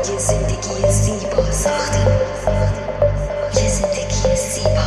یه زندگی زیبا ساختیم، یه زندگی زیبا.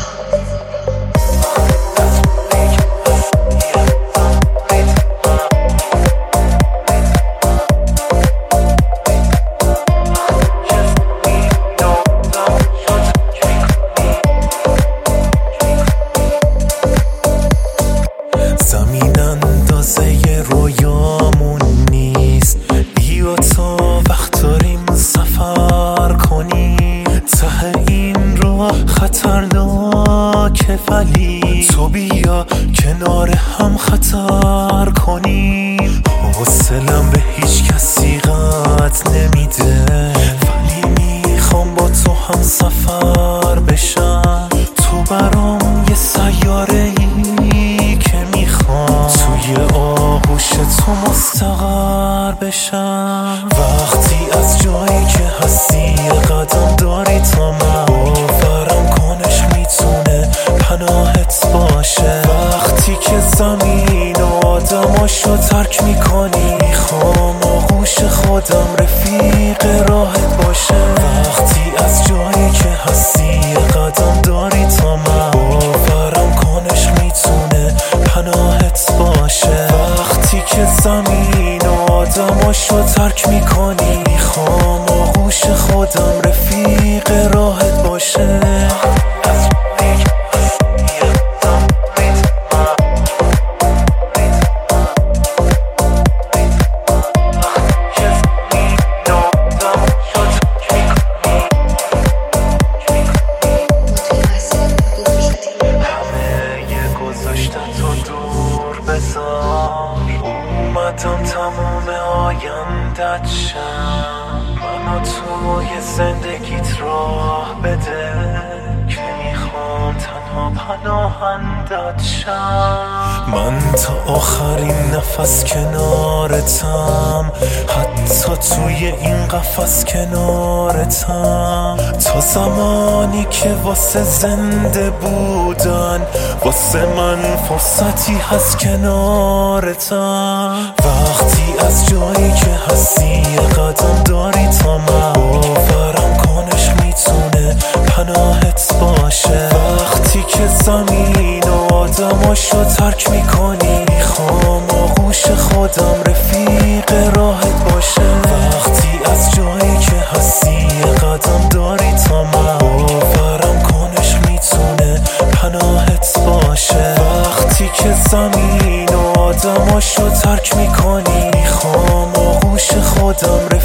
زمین اندازه رویامون نیست، بیا تا وقت داریم سفر کنیم. ته این راه خطرناکه ولی تو بیا کنار هم خطر کنیم. حوصلم به هیچ کسی قد نمیده، ولی میخوام با تو هم سفر بشم. تو برام یه سیاره ای که میخوام توی آغوش تو مستقر بشم. وقتی از جایی که هستی یه قدم داری تا من، باورم کنش میتونه پناهت باشه. وقتی که زمین و آدماشو ترک میکنی، میخوام آغوش خودم رفیق راحت باشه. وقتی از جایی که هستی یه قدم داری تا من، باورم کنش میتونه پناهت باشه. وقتی که زمین و آدماشو ترک میکنی، میخوام آغوش خودم رفیق راحت باشه. اومدم تموم آیندت شم، منو توی زندگیت راه بده که میخوام تنها پناهندت شم. من تا آخرین نفس کنارتم، حتی توی این قفس کنارتم. تا زمانی که واسه زنده بودن واسه من فرصتی هست کنارتم. وقتی از جایی که هستی یه قدم داری تا من، باورم کنش میتونه پناهت باشه. وقتی که زمین و آدماشو ترک میکنی، میخوام آغوش خودم رفیق راحت باشه. وقتی از جایی که هستی یه قدم داری تا من، باورم کنش میتونه پناهت باشه. وقتی که زمین و آدماشو ترک میکنی، میخوام آغوش خودم رفیق